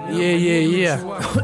Е-е-е.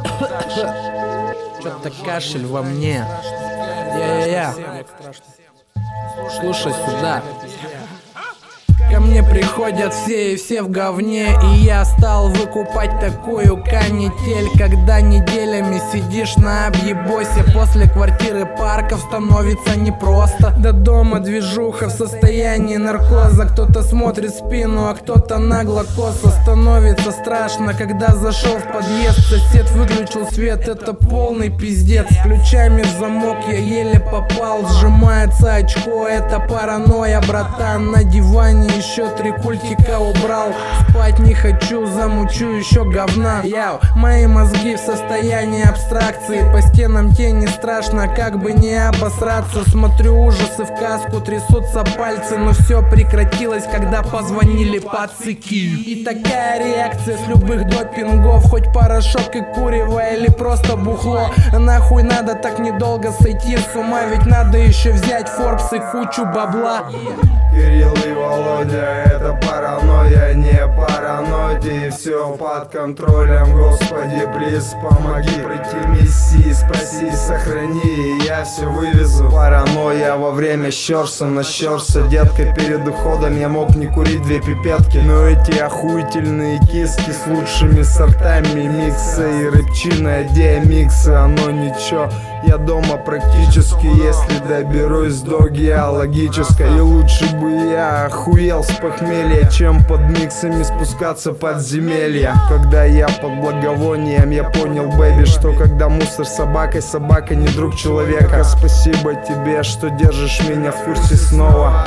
Чё-то кашель во мне. Я. Слушай сюда. Ко мне приходят все и все в говне, и я стал выкупать такую канитель, когда неделями сидишь на объебосе. После квартиры парков становится непросто. До дома движуха в состоянии наркоза. Кто-то смотрит в спину, а кто-то нагло косо. Становится страшно, когда зашел в подъезд. Сосед выключил свет, это полный пиздец. Ключами в замок я еле попал. Сжимается очко, это паранойя, братан. На диване еще 3 культика убрал. Спать не хочу, замучу еще говна. Яу, мои мозги в состоянии абстракции. По стенам тени страшно, как бы не обосраться. Смотрю ужасы в каску, трясутся пальцы. Но все прекратилось, когда позвонили пацики. И такая реакция с любых допингов. Хоть порошок и курево или просто бухло. Нахуй надо так недолго сойти с ума. Ведь надо еще взять Forbes и кучу бабла. Кирилл и Володя, это паранойя, не паранойя, все под контролем. Господи, плиз, помоги пройти миссии, спаси, сохрани, и я все вывезу. Паранойя во время щерса, нащерся, детка, перед уходом я мог не курить 2 пипетки. Но эти охуительные киски с лучшими сортами микса и рыбчиная диамикса, оно ничего. Я дома практически, если доберусь до геологической. И лучше бы я охуел с похмелья, чем под миксами спускаться подземелья. Когда я под благовонием, я понял, бэби, что когда мусор с собакой, собака не друг человека. Спасибо тебе, что держишь меня в курсе снова.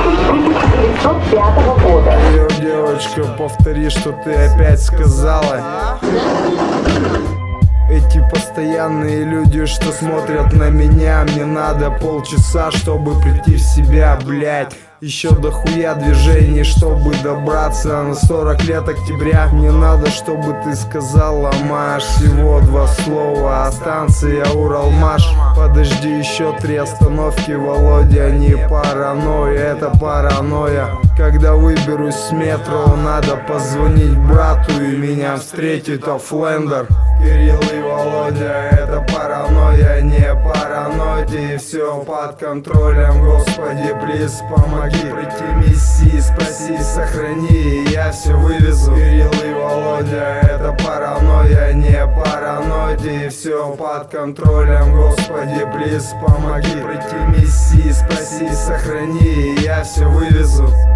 1905 года. Йо, девочка, повтори, что ты опять сказала. Эти постоянные люди, что смотрят на меня. Мне надо полчаса, чтобы прийти в себя, блять. Еще дохуя движений, чтобы добраться на 40 лет октября. Мне надо, чтобы ты сказала, Маш, всего 2 слова. А станция Уралмаш. Подожди, еще 3 остановки, Володя, не паранойя, это паранойя. Когда выберусь с метро, надо позвонить брату, и меня встретит Оффлендер. Кирилл и Володя, это паранойя, не паранойя, все под контролем. Господи, плиз, помоги пройти миссии, спаси, сохрани, и я все вывезу. Кирилл и Володя, это паранойя, не паранойя, все под контролем. Господи, плиз, помоги пройти миссии, спаси, сохрани, и я все вывезу.